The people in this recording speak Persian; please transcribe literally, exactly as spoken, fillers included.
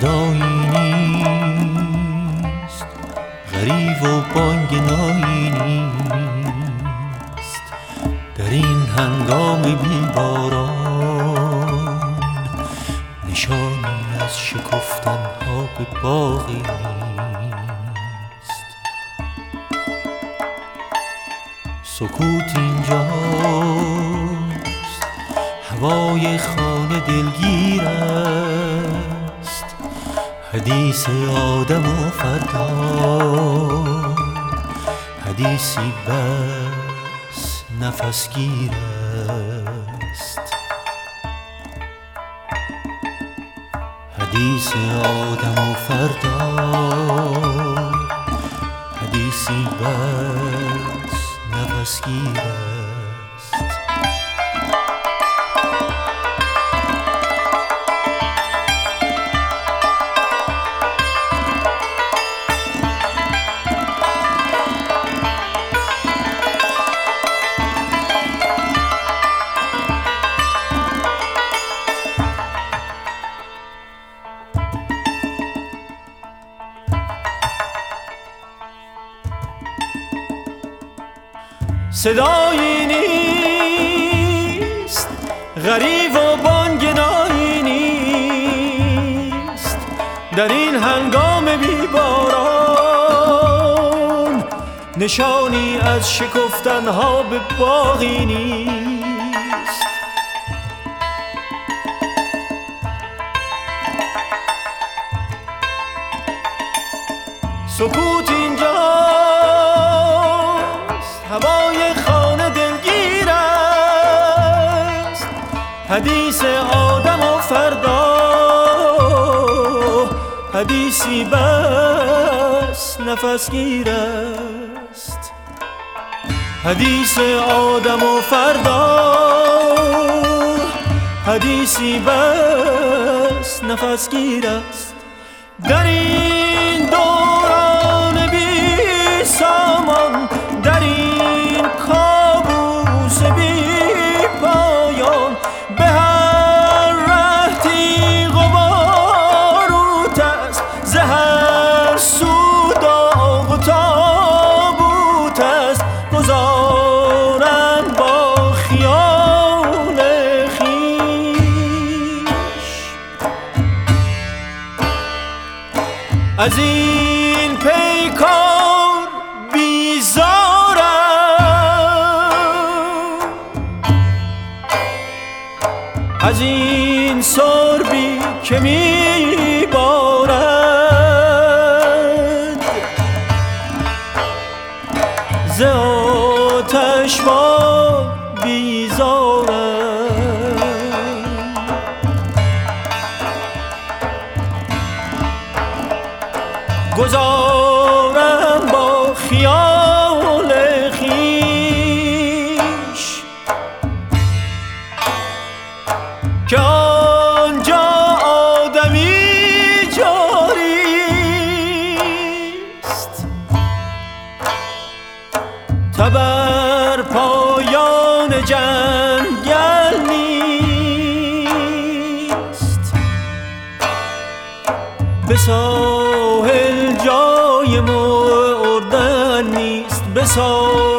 صدایی نیست، غریو و بانگ نایی نیست در این هنگام بیباران، نشانی از شکفتن ها به باغی نیست. سکوت اینجاست، هوای خانه دلگیر است، حدیث آدم و فردا، حدیثی بس نفسگیر است. حدیث آدم و فردا، حدیثی بس نفسگیر است. صدایی نیست، غریو و بانگ نایی نیست در این هنگام بیباران، نشانی از شکفتن ها به باغی نیست. سکوت اینجاست، هوای خانه دلگیر است، حدیث آدم و فردا، حدیثی بس نفسگیر است. حدیث آدم و فردا، حدیثی بس نفسگیر است. در این دوران بی سامان، در این کابوس بی پایان، به هر رهتی غباروت است، ز هر سو داغ و تابوت است. گذارن با خیال خویش از این پیکار بیزارم، از این سربی که میبارد، ز آتش با بیزارم. گذارم با خیال خویش که آنجا آدمی جاریست، تبر پایان جنگل نیست، به ساحل جای مردن نیست، به ساحل